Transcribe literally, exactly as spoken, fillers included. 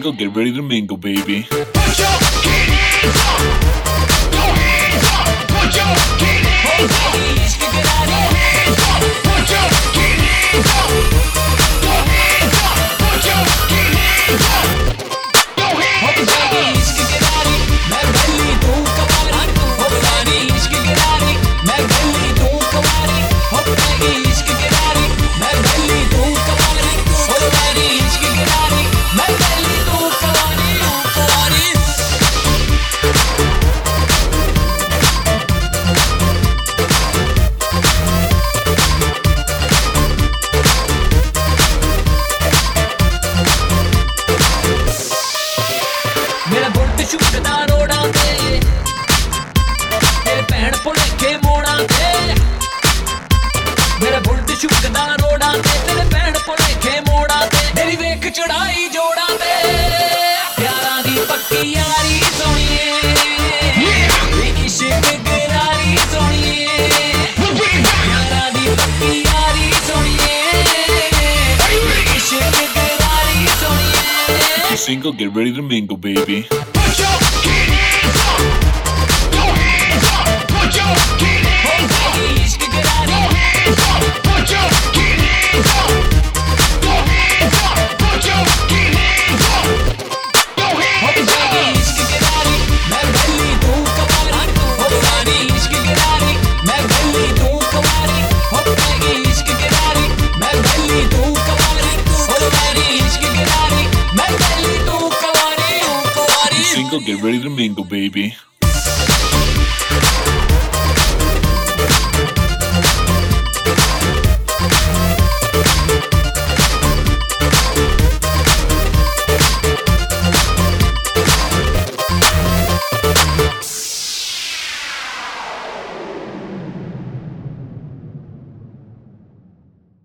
Single, get ready to mingle, baby. Put your hands up. Your hands up. Put your hands up. Your hands up. Put your hands up. Your hands up. Put your hands up. Your hands up. इश्क के नारी मैं भली तू कवारी हो नारी इश्क के नारी मैं भली तू कवारी हो नारी इश्क के नारी मैं भली तू कवारी हो नारी इश्क के नारी मैं भली तू कवारी कवारी मेरा बुल्ट शुकदा रोड़ा ते तेरे भैन भुलेखे मोड़ा ते मेरा बुल्ट शुकदा रोड़ा ते तेरे भैन भुलेखे मोड़ा ते मेरी वेख चढ़ाई जोड़ा ते प्यारां दी पक्की यारी सोनिए इश्क करारी सोनिए प्यारां दी पक्की यारी सोनिए इश्क करारी सोनिए Single, get ready to mingle, baby. Put your hands up. Your hands up. Put your hands up. इश्क करारी Your hands up. Put your hands up. Your hands up. Put your hands up. Your hands up. इश्क करारी मैं भली तू कवारी हो नारी इश्क करारी मैं भली तू कवारी हो नारी इश्क करारी मैं भली तू कवारी हो नारी इश्क करारी मैं भली तू कवारी कवारी Single, get ready to mingle, baby.